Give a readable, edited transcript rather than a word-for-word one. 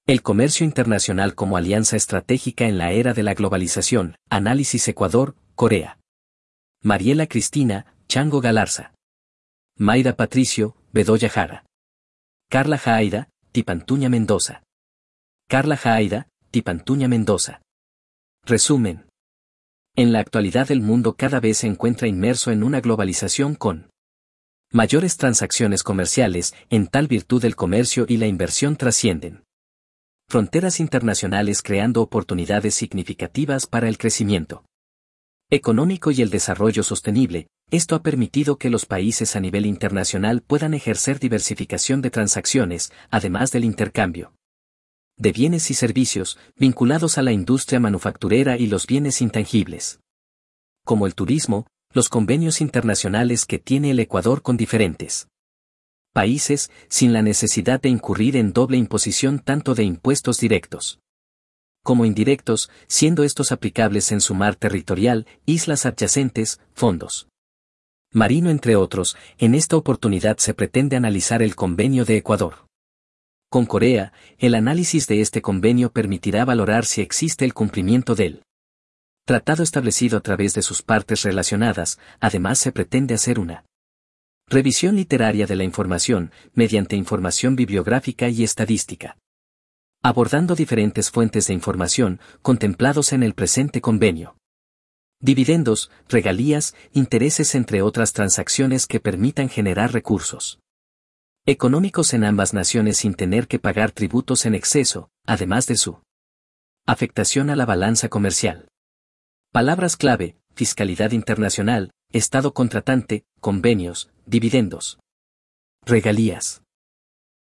El comercio internacional como alianza estratégica en la era de la globalización. Análisis Ecuador, Corea. Mariela Cristina, Chango Galarza. Mayra Patricio, Bedoya Jara. Carla Jaida, Tipantuña Mendoza. Carla Jaida, Tipantuña Mendoza. Resumen. En la actualidad el mundo cada vez se encuentra inmerso en una globalización con mayores transacciones comerciales, en tal virtud el comercio y la inversión trascienden fronteras internacionales creando oportunidades significativas para el crecimiento económico y el desarrollo sostenible. Esto ha permitido que los países a nivel internacional puedan ejercer diversificación de transacciones, además del intercambio de bienes y servicios vinculados a la industria manufacturera y los bienes intangibles, como el turismo, los convenios internacionales que tiene el Ecuador con diferentes países, sin la necesidad de incurrir en doble imposición tanto de impuestos directos como indirectos, siendo estos aplicables en su mar territorial, islas adyacentes, fondos marino entre otros. En esta oportunidad se pretende analizar el Convenio de Ecuador con Corea. El análisis de este convenio permitirá valorar si existe el cumplimiento del tratado establecido a través de sus partes relacionadas. Además se pretende hacer una revisión literaria de la información, mediante información bibliográfica y estadística, abordando diferentes fuentes de información contemplados en el presente convenio. Dividendos, regalías, intereses entre otras transacciones que permitan generar recursos económicos en ambas naciones sin tener que pagar tributos en exceso, además de su afectación a la balanza comercial. Palabras clave: fiscalidad internacional, Estado contratante, convenios, dividendos, regalías.